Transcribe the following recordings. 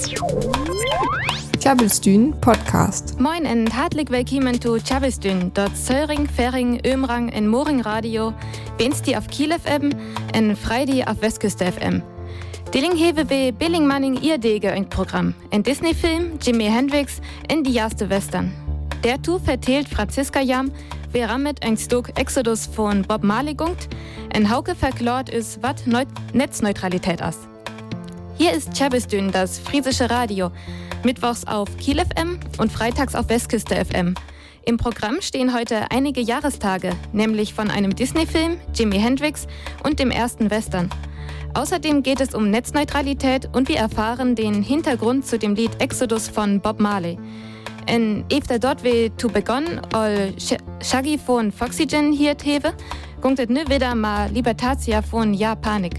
Tjabelstün Podcast. Moin und herzlich willkommen zu Tjabelstün, dort Söring, Fering, Ömrang und Moring Radio, Wednesday auf Kiel FM und Freitag auf Westküste FM. Dilling hewe we Billingmanning Irdege ein Programm, ein Disney-Film, Jimi Hendrix in die erste Western. Der Tu vertelt Franziska Jam, wer rammet ein Stück Exodus von Bob Marley gungt, en Hauke verklort ist, wat Netzneutralität ist. Hier ist Tjabelstün, das friesische Radio, mittwochs auf Kiel FM und freitags auf Westküste FM. Im Programm stehen heute einige Jahrestage, nämlich von einem Disney-Film, Jimi Hendrix und dem ersten Western. Außerdem geht es um Netzneutralität und wir erfahren den Hintergrund zu dem Lied Exodus von Bob Marley. En efter dort we to begonnen, all Shaggy von Foxygen hier hewe, gungt et nu wieder mal Libertatia von Ja Panik.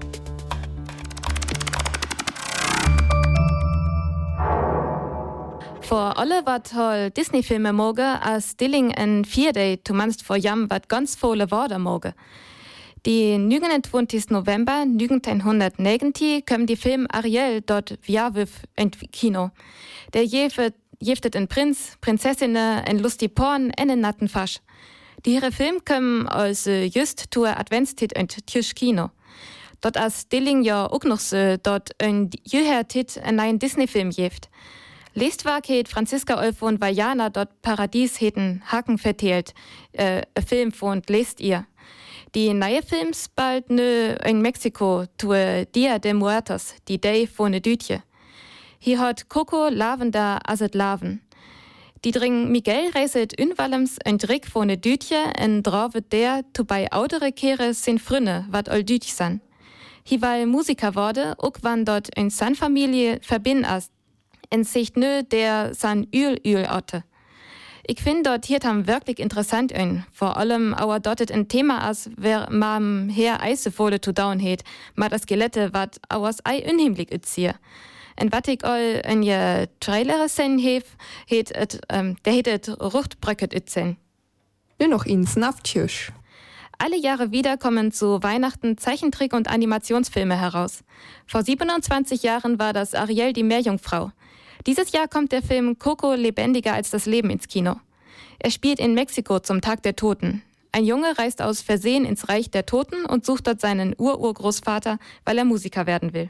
Vor alle wat hol Disney-Filme moge, as Dilling en 4-Day, tu manst vor Jam wat ganz volle Worte moge. Die 29. November 1990 kam die Film Ariel dort Viaviv in Kino. Der jeftet en Prinz, Prinzessinnen, en lustig Porn, en natten Fasch. Die Film kam als just zur Adventstid in Tisch Kino. Dort as Dilling ja auch noch dort ein jüher Tit en neuen Disney-Film jeft. Leestwag het Franziska Olf und Vajana dort Paradies heten Haken verteilt, Film von lest ihr. Die neue Films bald in Mexiko tue Dia de Muertos, die Day von ne Dütje. Hier hat Coco Lavender aset Laven. Die dring Miguel reiset unwallems ein Drick von ne Dütje en dravet der tu bei autere Kehre sin Frünne, wat ol Dütj san. Hier weil Musiker wurde, ook wann dort in san Familie verbinn as, en sicht der san Ül otte. Ich finde dort hier tam wirklich interessant ein. Vor allem aber dort ein Thema as, wer mam her Eisefole zu down het, ma das Skelette wat auers ei unheimlich ütziehe. En wat ich all in je Trailer sen hef, der het Ruchtbröcket ützen. Nur noch ins Naftjösch. Alle Jahre wieder kommen zu Weihnachten Zeichentrick- und Animationsfilme heraus. Vor 27 Jahren war das Ariel die Meerjungfrau. Dieses Jahr kommt der Film Coco lebendiger als das Leben ins Kino. Er spielt in Mexiko zum Tag der Toten. Ein Junge reist aus Versehen ins Reich der Toten und sucht dort seinen Urgroßvater, weil er Musiker werden will.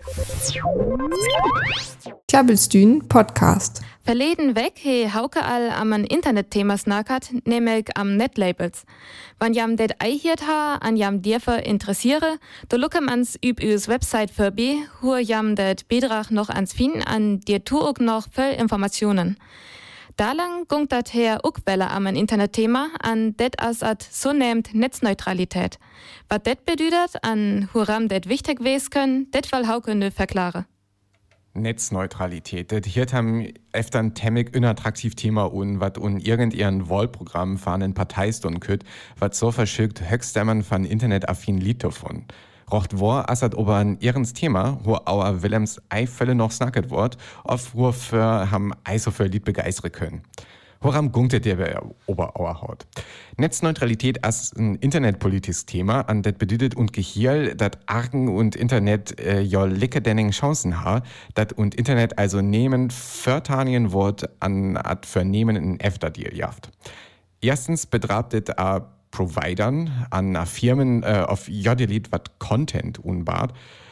Tjabelstün Podcast. Verleden weg he Hauke all am ein Internetthema snackert, nämlich am Netlabels. Wann jam det ei hiert ha, an jam dirfer interessiere, do lucke mans üb üs Website für b, hu jam det Bedrach noch ans Fin, an dir tu ook noch voll Informationen. Dalang gungt dat her ook welle am ein Internetthema, an det as at so nehmt Netzneutralität. Wat det bedüdert, an huram det wichtig wes können, det fall Hauke nö verklare. Netzneutralität. Das hier haben öfter ein temmig unattraktiv Thema und was irgendein Wahlprogramm von einen Parteistunden kütt, was so verschickt höchstdämmern von internetaffinen Lied davon. Rocht war assad ober ein ihrens Thema, wo auer Willems Eifälle noch snacket wort, auf wo für ham ei so für Lied begeistern können. Woran gunktet der Oberauer Haut? Netzneutralität als ein internetpolitisches Thema, an das bedeutet und Gehiel, dat Argen und Internet jo licke denning Chancen ha, dat und Internet also nehmen Förtanien Wort an at vernehmen in Efterdeal jaft. Erstens betrachtet a Providern an a Firmen auf jodelit wat Content unbart.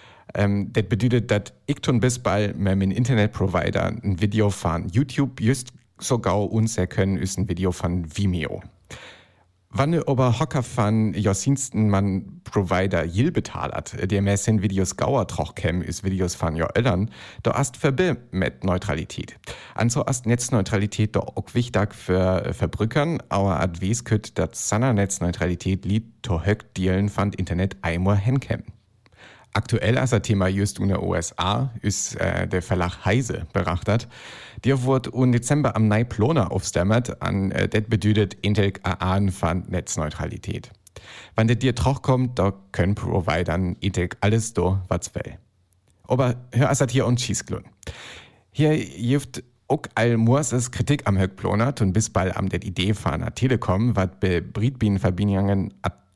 Das bedeutet, dass ich tun bis bald mit einem Internetprovider ein Video von YouTube just sogar unser können ist ein Video von Vimeo. Wann aber Hocker von Josinsten man Provider Jil betalert, der mehr sind Videos gauer troch käm ist Videos von jo Eltern, da ast verbi mit Neutralität. Also ast Netzneutralität doch auch wichtig für Verbrückern, aber ad wes kütt dat sanner Netzneutralität lied to höck Dielen fand Internet einmal henkäm. Aktuell als das Thema just in der USA ist der Verlag Heise berachtet. Der wurde im Dezember am neuen Plona aufstemmert, an das bedeutet Intel an von Netzneutralität. Wenn der dir troch kommt, da können Providern Intel alles do, was will. Aber hör es hier und schießglun. Hier gibt auch all Morses Kritik am Höckplona und bis bald am der Idee von der Telekom, was bei Britbienenverbindungen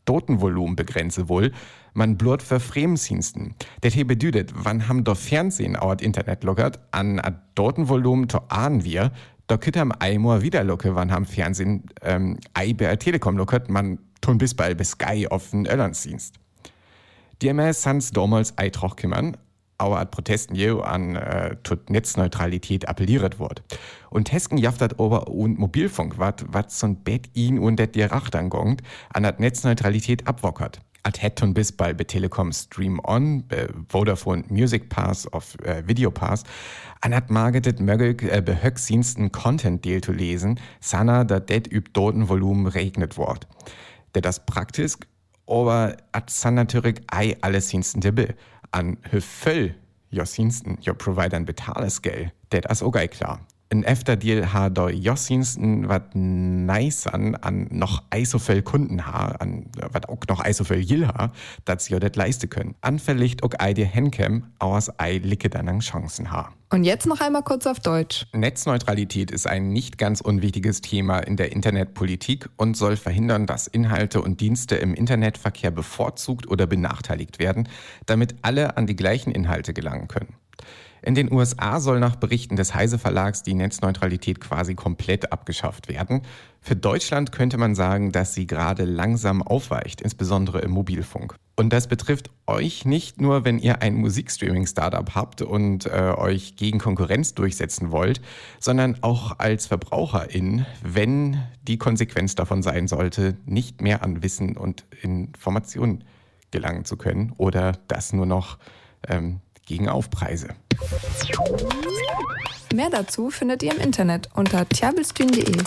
Datenvolumen begrenzen will, man blut für Fremddiensten. Das hier bedeutet, wann haben doch Fernsehen auch Internet lockert, an Datenvolumen to ahnen wir, da könnt am einmal wieder locke, wann haben Fernsehen bei Telekom lockert, man tun bis bald bis Sky auf den Irlandsdienst. Die MS sans damals Eitrach kümmern, aber at Protesten je an tut Netzneutralität appelliert wird. Und Hesken jaftet Ober- und Mobilfunk, wat so ein Bett ihn und det dir Rachtern gongt, an at Netzneutralität abwockert. At hätten bis bei Telekom Stream On, Vodafone Music Pass auf Video Pass, an at marketet möglich behöchstdiensten Content Deal zu lesen, sana dat det üb Datenvolumen regnet wort. Der das praktisch, aber at san natürlich alles Diensten dabei. An hur föll Jossinsten, jo Providern betales Geld, det ist auch klar. In Deal hat da Jossinsten wat nice an noch so viel Kunden an wat auch noch so viel Jill dass sie das leisten können. Anfälligt auch die Henkem, aus licke dann Chancen ha. Und jetzt noch einmal kurz auf Deutsch. Netzneutralität ist ein nicht ganz unwichtiges Thema in der Internetpolitik und soll verhindern, dass Inhalte und Dienste im Internetverkehr bevorzugt oder benachteiligt werden, damit alle an die gleichen Inhalte gelangen können. In den USA soll nach Berichten des Heise Verlags die Netzneutralität quasi komplett abgeschafft werden. Für Deutschland könnte man sagen, dass sie gerade langsam aufweicht, insbesondere im Mobilfunk. Und das betrifft euch nicht nur, wenn ihr ein Musikstreaming-Startup habt und euch gegen Konkurrenz durchsetzen wollt, sondern auch als VerbraucherInnen, wenn die Konsequenz davon sein sollte, nicht mehr an Wissen und Informationen gelangen zu können oder das nur noch gegen Aufpreise. Mehr dazu findet ihr im Internet unter tjabelstühn.de.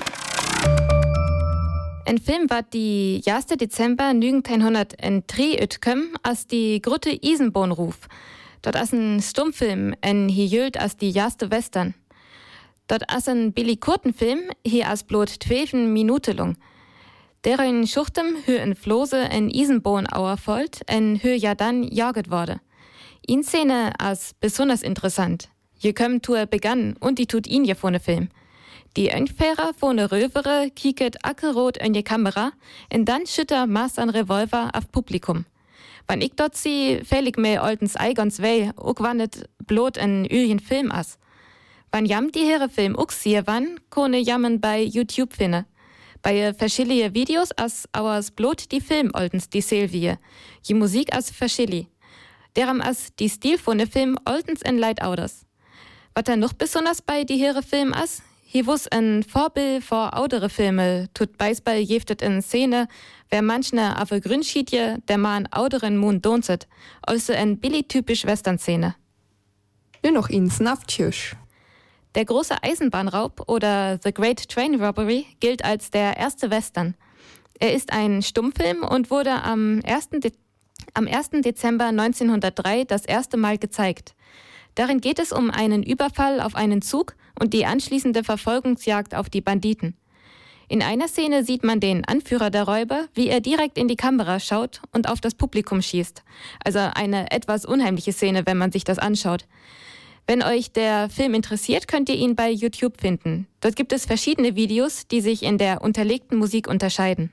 Ein Film war die 1. Dezember 1903 utkom als die Grutte Isenbohnruf. Dort ist ein Stummfilm, ein hijölt als die erste Western. Dort ist ein Billy Kurtenfilm, hier als bloß 12 Minuten lang. Deren Schuchtem hör in Flose ein Isenbohn auerfolgt, ein hör ja dann jaget wurde. Ihn Szene als besonders interessant. Je kommen Tour begann und die tut ihn ja vor ne Film. Die Entfährer vor ne Rövere kieket ackerrot in die Kamera und dann schütter Maß an Revolver auf Publikum. Wann ich dort sie, fällig mir oltens Ei ganz weh, auch wann net blot ein öjen Film as. Wann jam die Heere Film auch sie wann, kone jammen bei YouTube finne. Bei verschiedene Videos as auers blot die Film oltens die Silvie. Die Musik as verschilli. Deram as die Stil von der Film oltens en Leid auders. Was da noch besonders bei die Heere Film as, hier wuss ein Vorbild vor audere Filme, tut Beisball jeftet in Szene, wer manchne auf der Grünschiedje, der ma an auderen Mund donzet, also en billig-typisch Western-Szene. Nur noch ins Naftjösch. Der große Eisenbahnraub oder The Great Train Robbery gilt als der erste Western. Er ist ein Stummfilm und wurde am 1. Dezember 1903 das erste Mal gezeigt. Darin geht es um einen Überfall auf einen Zug und die anschließende Verfolgungsjagd auf die Banditen. In einer Szene sieht man den Anführer der Räuber, wie er direkt in die Kamera schaut und auf das Publikum schießt. Also eine etwas unheimliche Szene, wenn man sich das anschaut. Wenn euch der Film interessiert, könnt ihr ihn bei YouTube finden. Dort gibt es verschiedene Videos, die sich in der unterlegten Musik unterscheiden.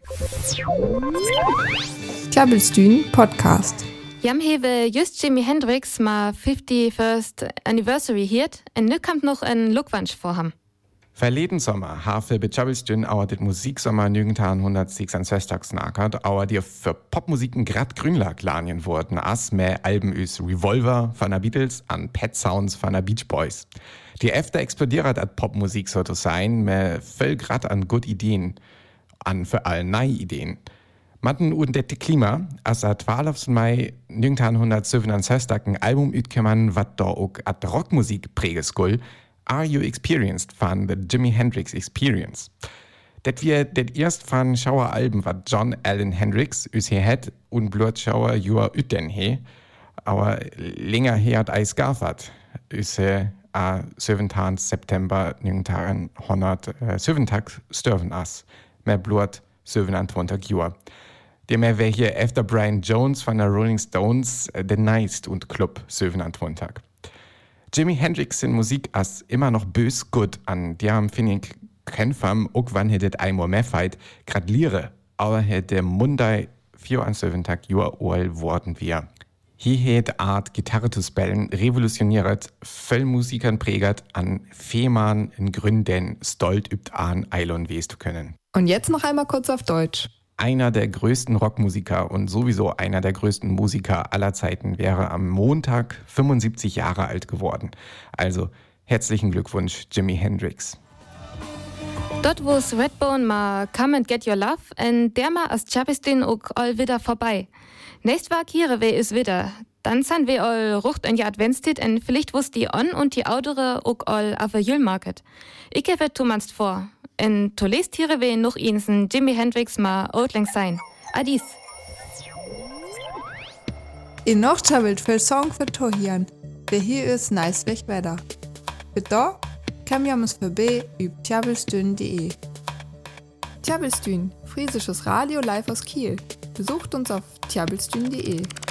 Tjabelstühn Podcast. Jam hewe just Jimi Hendrix ma 51st Anniversary hiert en nu kommt noch ein Lookwunsch vorham. Verleden Sommer habe bei Tjabelstühn auer det Musiksommer 1966 nakert, auer die für Popmusiken grad Grünlag lanien wurden, as mehr Alben üs Revolver von der Beatles an Pet Sounds von der Beach Boys. Die Efter explodiert at Popmusik so zu sein, mehr voll grad an gut Ideen, an für all neue Ideen. Matten und det Klima, as a 12. Mai 1967 ein Album utkämmern, wat da auch at Rockmusik prägeskull, Are You Experienced von The Jimi Hendrix Experience. Det wir det erst von Schauer Alben, wat John Allen Hendrix üs he het und Blutschauer Jua üten he, aber länger he hat Eis gafert, üs he a 7. September 1970 stürven as, mehr Blut 27 Jua. Der mehr wär hier efter Brian Jones von der Rolling Stones The Neist und Club 27. Jimi Hendrix in Musik as immer noch bös gut an derem finde ich Kämpfern, auch wann hättet einmal mehr fight, grad liere, aber hätte Mundai 74 Jahre alt worden wir. Hier hat Art, Gitarre zu spielen, revolutioniert, voll Musikern prägert, an Fehmarn in Gründen stolz übt an Eilon weh zu können. Und jetzt noch einmal kurz auf Deutsch. Einer der größten Rockmusiker und sowieso einer der größten Musiker aller Zeiten wäre am Montag 75 Jahre alt geworden. Also herzlichen Glückwunsch, Jimi Hendrix. Dort wo's Redbone ma Come and Get Your Love en derma as Tjabistin auch all wieder vorbei. Nächst war Kire we is wieder. Dann san wir all rucht en ja Adventstid en vielleicht wusst die on und die Audere auch all auf Jülmarket. Ich gebe Thomas vor. En Tolestiere we noch insen Jimi Hendrix ma Outling sein. Adis. In noch tjabelt viel Song für Tohian. Wer hier ist nice weg weiter. Für da kann wir uns vorbei über tjabelstün.de. Tjabelstün, friesisches Radio live aus Kiel. Besucht uns auf tjabelstün.de.